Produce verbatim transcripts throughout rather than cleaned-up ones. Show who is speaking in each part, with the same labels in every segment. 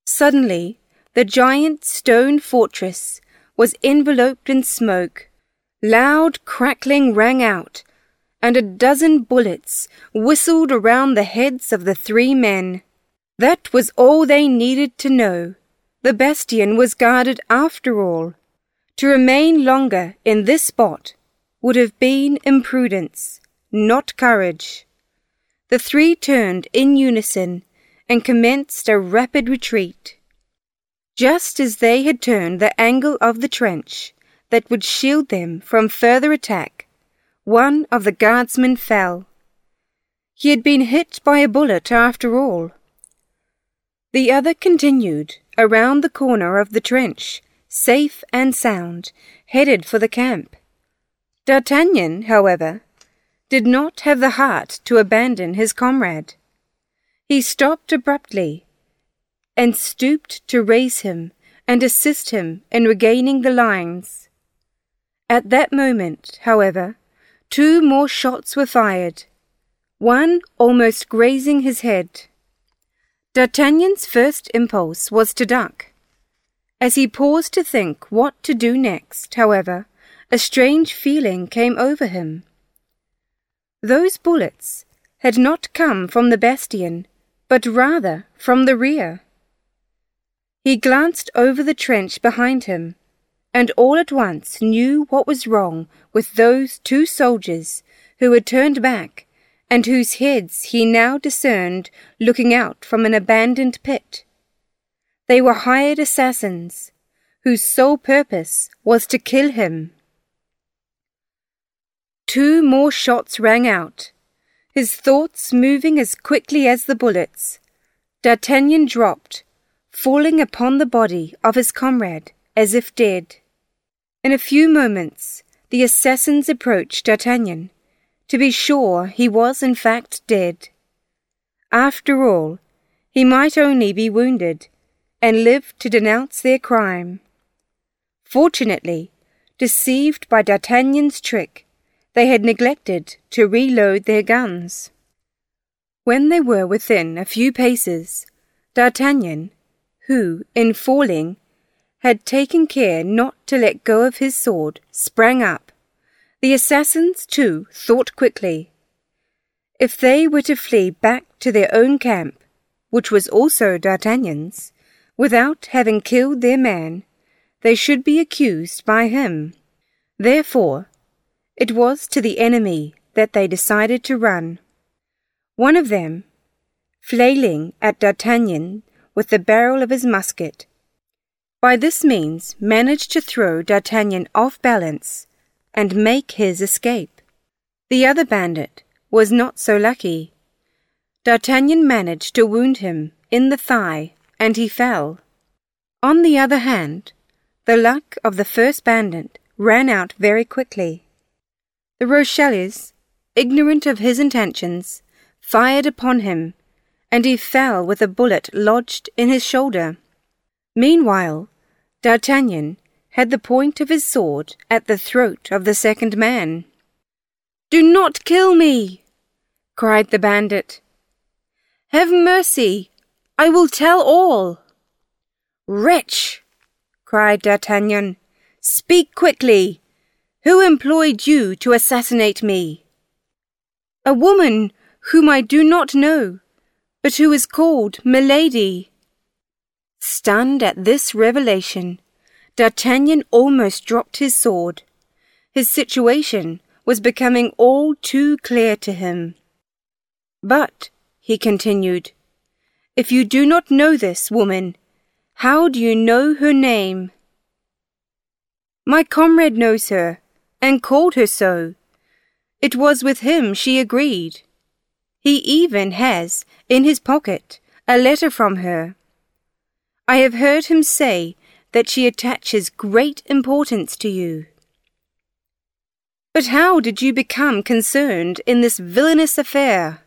Speaker 1: Suddenly, the giant stone fortress was enveloped in smoke. Loud crackling rang out, and a dozen bullets whistled around the heads of the three men. That was all they needed to know. The bastion was guarded after all. To remain longer in this spot would have been imprudence, not courage. The three turned in unison and commenced a rapid retreat. Just as they had turned the angle of the trench that would shield them from further attack, one of the guardsmen fell. He had been hit by a bullet after all. The other continued around the corner of the trench, safe and sound, headed for the camp. D'Artagnan, however, did not have the heart to abandon his comrade. He stopped abruptly and stooped to raise him and assist him in regaining the lines. At that moment, however, two more shots were fired, one almost grazing his head. D'Artagnan's first impulse was to duck. As he paused to think what to do next, however, a strange feeling came over him. Those bullets had not come from the bastion, but rather from the rear. He glanced over the trench behind him, and all at once knew what was wrong with those two soldiers who had turned back, and whose heads he now discerned looking out from an abandoned pit. They were hired assassins, whose sole purpose was to kill him. Two more shots rang out. His thoughts moving as quickly as the bullets, D'Artagnan dropped, falling upon the body of his comrade as if dead. In a few moments the assassins approached D'Artagnan. To be sure, he was in fact dead. After all, he might only be wounded, and live to denounce their crime. Fortunately, deceived by D'Artagnan's trick, they had neglected to reload their guns. When they were within a few paces, D'Artagnan, who, in falling, had taken care not to let go of his sword, sprang up. The assassins, too, thought quickly. If they were to flee back to their own camp, which was also D'Artagnan's, without having killed their man, they should be accused by him. Therefore, it was to the enemy that they decided to run. One of them, flailing at D'Artagnan with the barrel of his musket, by this means managed to throw D'Artagnan off balance and make his escape. The other bandit was not so lucky. D'Artagnan managed to wound him in the thigh, and he fell. On the other hand, the luck of the first bandit ran out very quickly. The Rochellais, ignorant of his intentions, fired upon him, and he fell with a bullet lodged in his shoulder. Meanwhile, D'Artagnan had the point of his sword at the throat of the second man. "Do not kill me!" cried the bandit. "Have mercy! I will tell all!" "Wretch!" cried D'Artagnan. "Speak quickly! Who employed you to assassinate me?" "A woman whom I do not know, but who is called Milady." Stunned at this revelation, D'Artagnan almost dropped his sword. His situation was becoming all too clear to him. "But," he continued, "if you do not know this woman, how do you know her name?" "My comrade knows her, and called her so. It was with him she agreed. He even has, in his pocket, a letter from her. I have heard him say that she attaches great importance to you." "But how did you become concerned in this villainous affair?"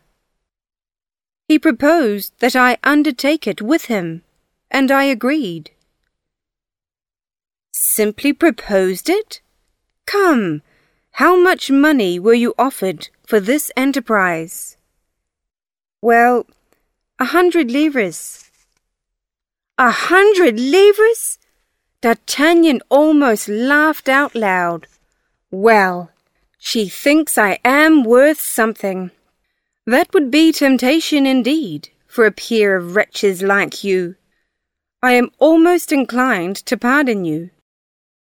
Speaker 1: "He proposed that I undertake it with him, and I agreed." "Simply proposed it? Come, how much money were you offered for this enterprise?" "Well, a hundred livres." A hundred livres? D'Artagnan almost laughed out loud. Well, she thinks I am worth something. That would be temptation indeed, for a pair of wretches like you. I am almost inclined to pardon you,